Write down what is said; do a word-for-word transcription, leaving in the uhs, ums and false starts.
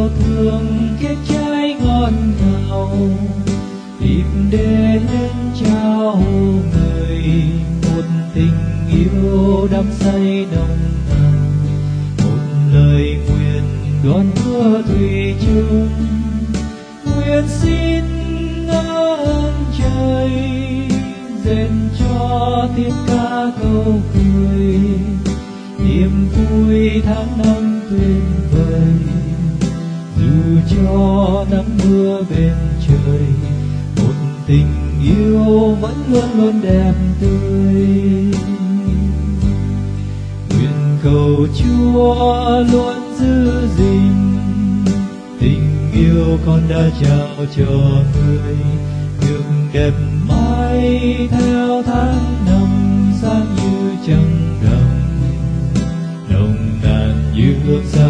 yêu thương kết trái ngọt ngào, tìm đến trao người một tình yêu đắm say nồng nàn, một lời nguyện đoan hứa thủy chung. Nguyện xin ơn trời dành cho tiếng ca câu cười, niềm vui tháng năm tuyệt vời, dù cho nắng mưa bên trời, một tình yêu vẫn luôn luôn đẹp tươi. Nguyện cầu Chúa luôn giữ gìn tình yêu con đã trao cho người, được đẹp mãi theo tháng năm sáng như trăng rằm, nồng nàn như hương xa